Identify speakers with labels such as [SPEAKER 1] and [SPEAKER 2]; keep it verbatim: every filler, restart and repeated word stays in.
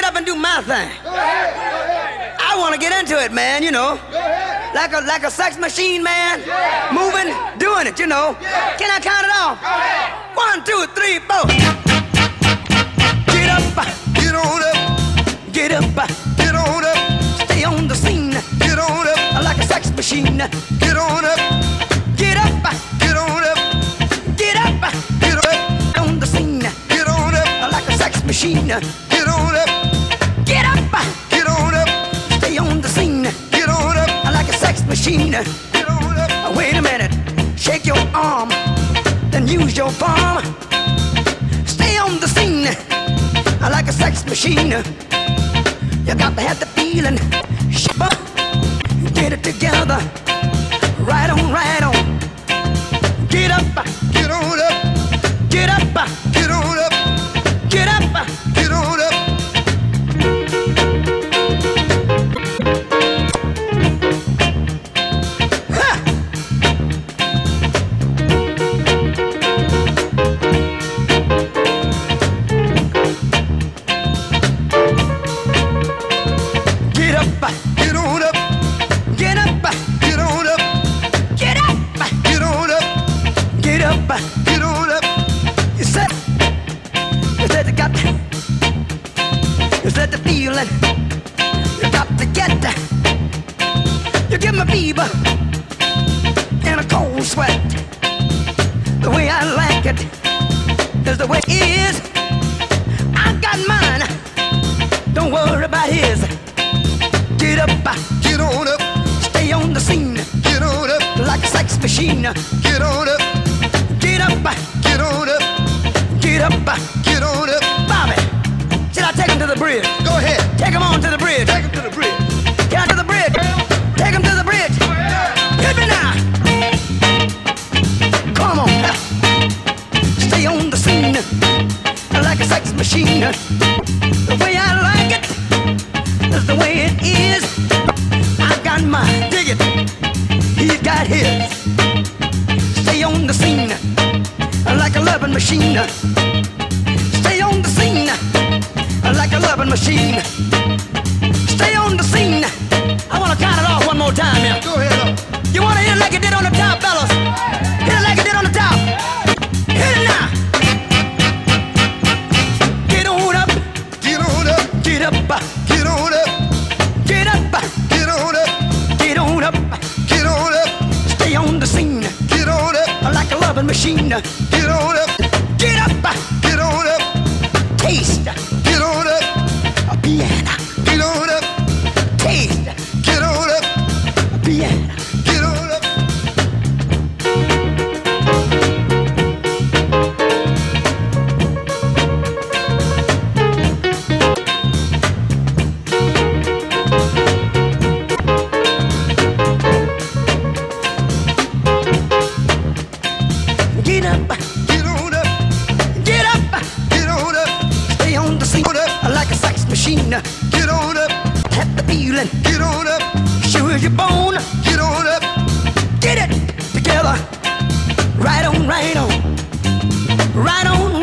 [SPEAKER 1] up and do my thing. I want to get into it, man, you know. Like a like a sex machine, man. Moving, doing it, you know. Can I count it off? One, two, three, four. Get up,
[SPEAKER 2] Get on up,
[SPEAKER 1] get up,
[SPEAKER 2] get on up,
[SPEAKER 1] stay on the scene.
[SPEAKER 2] get on up,
[SPEAKER 1] Like a sex machine.
[SPEAKER 2] get on up,
[SPEAKER 1] Get up,
[SPEAKER 2] get on up,
[SPEAKER 1] get up,
[SPEAKER 2] get up,
[SPEAKER 1] on the scene.
[SPEAKER 2] get on up,
[SPEAKER 1] Like a sex machine.
[SPEAKER 2] get on up,
[SPEAKER 1] Get up,
[SPEAKER 2] get on up,
[SPEAKER 1] stay on the scene.
[SPEAKER 2] get on up,
[SPEAKER 1] Like a sex machine.
[SPEAKER 2] get on up.
[SPEAKER 1] Wait a minute, shake your arm, then use your palm. Stay on the scene, like a sex machine. You got to have the feeling, shabba, get it together, right on, right on. Get up,
[SPEAKER 2] Get on up,
[SPEAKER 1] get up,
[SPEAKER 2] get on up,
[SPEAKER 1] get up.
[SPEAKER 2] get on up.
[SPEAKER 1] Ha! Get up,
[SPEAKER 2] Get on up,
[SPEAKER 1] get up,
[SPEAKER 2] get on up,
[SPEAKER 1] get up,
[SPEAKER 2] get on up,
[SPEAKER 1] get up.
[SPEAKER 2] get on up.
[SPEAKER 1] You said, you said you got, you said the feeling, you got to get that. You give me fever and a cold sweat. The way I like it is the way it is. I got mine, don't worry about his. Get up,
[SPEAKER 2] Get on up,
[SPEAKER 1] stay on the scene
[SPEAKER 2] get on up,
[SPEAKER 1] like a sex machine.
[SPEAKER 2] get on up,
[SPEAKER 1] Get up,
[SPEAKER 2] get on up,
[SPEAKER 1] get up.
[SPEAKER 2] get on up.
[SPEAKER 1] Bobby, should I take him to the bridge?
[SPEAKER 2] Go ahead,
[SPEAKER 1] Take him on to the bridge.
[SPEAKER 2] take him to the bridge.
[SPEAKER 1] Get out to the bridge. Take him to the bridge. Hit me now. Come on. Stay on the scene like a sex machine. The way I like it is the way it is. I got mine. Dig it. He's got his. Stay on the scene like a loving machine. Stay on the scene like a loving machine. Stay on the scene. I want to count it off one more time here.
[SPEAKER 2] Go ahead up.
[SPEAKER 1] You want to hit it like it did on the top, fellas? Hit it like it did on the top. Hit it now. Get on up,
[SPEAKER 2] Get on up,
[SPEAKER 1] get up,
[SPEAKER 2] get on up,
[SPEAKER 1] get up,
[SPEAKER 2] get on up,
[SPEAKER 1] get on up.
[SPEAKER 2] get on up,
[SPEAKER 1] Stay on the scene
[SPEAKER 2] get on up,
[SPEAKER 1] like a loving machine.
[SPEAKER 2] get on up,
[SPEAKER 1] Get up,
[SPEAKER 2] get on up,
[SPEAKER 1] taste
[SPEAKER 2] get on up,
[SPEAKER 1] a piano.
[SPEAKER 2] get on up,
[SPEAKER 1] Taste
[SPEAKER 2] get on up,
[SPEAKER 1] a piano.
[SPEAKER 2] get on up.
[SPEAKER 1] Get up,
[SPEAKER 2] Get on up,
[SPEAKER 1] get up.
[SPEAKER 2] get on up,
[SPEAKER 1] Stay on the scene
[SPEAKER 2] Get up.
[SPEAKER 1] like a sex machine.
[SPEAKER 2] get on up,
[SPEAKER 1] Have the feeling,
[SPEAKER 2] get on up,
[SPEAKER 1] sure as your bone.
[SPEAKER 2] get on up,
[SPEAKER 1] Get it together. Right on, right on. Right on,